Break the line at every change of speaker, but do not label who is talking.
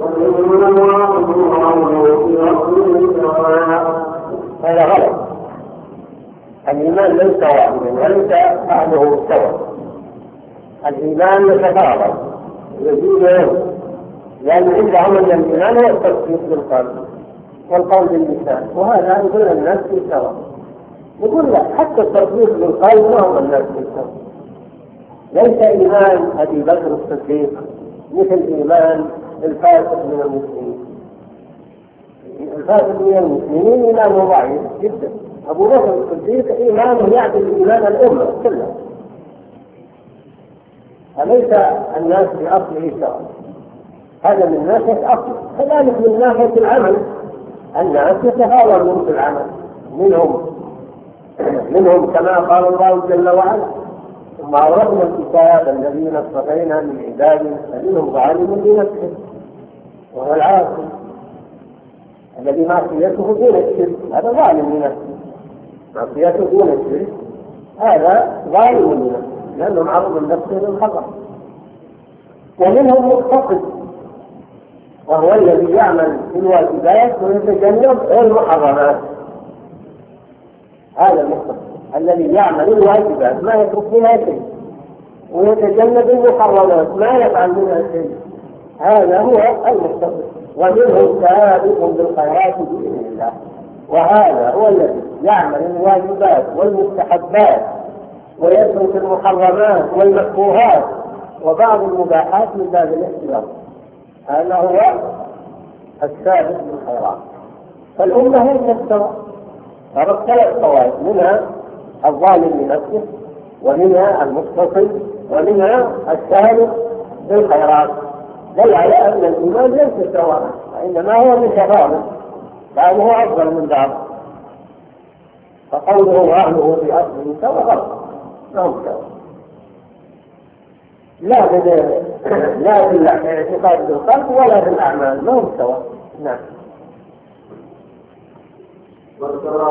هذا غلط. الإيمان ليس واحدا وليس أهله سوا. الإيمان يتفاضل يزيد، لأن عند عمل الإيمان هو التصديق بالقلب والقول باللسان، وهذا يقول الناس في سوا. يقول لا، حتى التصديق بالقلب ما هو الناس في سوا. ليس إيمان أبي بكر الصديق مثل إيمان الفاسق من المسلمين. الفاسق من المسلمين إيمانه ضعيف جدا. أبو بكر الصديق إيمانه يعدل إيمان الأمة كلها. أليس الناس بأصله سواء؟ هذا من ناحية أصل. كذلك من ناحية العمل، الناس يتفاوتون في العمل. منهم كما قال الله جل وعلا: ثم أورثنا الكتاب الذين اصطفينا من عبادنا فمنهم ظالم لنفسه وهو العاصي الذي معصيته دون الشرك، هذا ظالم لنفسه. معصيته دون الشرك هذا ظالم لنفسه لأنه معرض لنفسه للخطأ. ومنهم مقتصد وهو الذي يعمل في الواجبات ويتجنب المحرمات. هذا المقتصد الذي يعمل الواجبات ما يترك منها شيء ويتجنب المحرمات ما يفعل منها شيء، هذا هو المقتصد. ومنهم سابق بالخيرات بإذن الله، وهذا هو الذي يعمل الواجبات والمستحبات ويترك المحرمات والمكروهات وبعض المباحات من باب الاحتياط، هذا هو السابق بالخيرات. فالأمة هي المستوى، صارت 3 طوائف، منها الظالم لنفسه ومنها المقتصد ومنها السابق بالخيرات. دل على أن الإيمان ليس سواء، وإنما هو متفاضل، بعضه أفضل من بعض. فقوله وأهله في أصله سواء غلط، ما هم سواء. لا في الاعتقاد بالقلب ولا في الأعمال، ما هم سواء. نعم.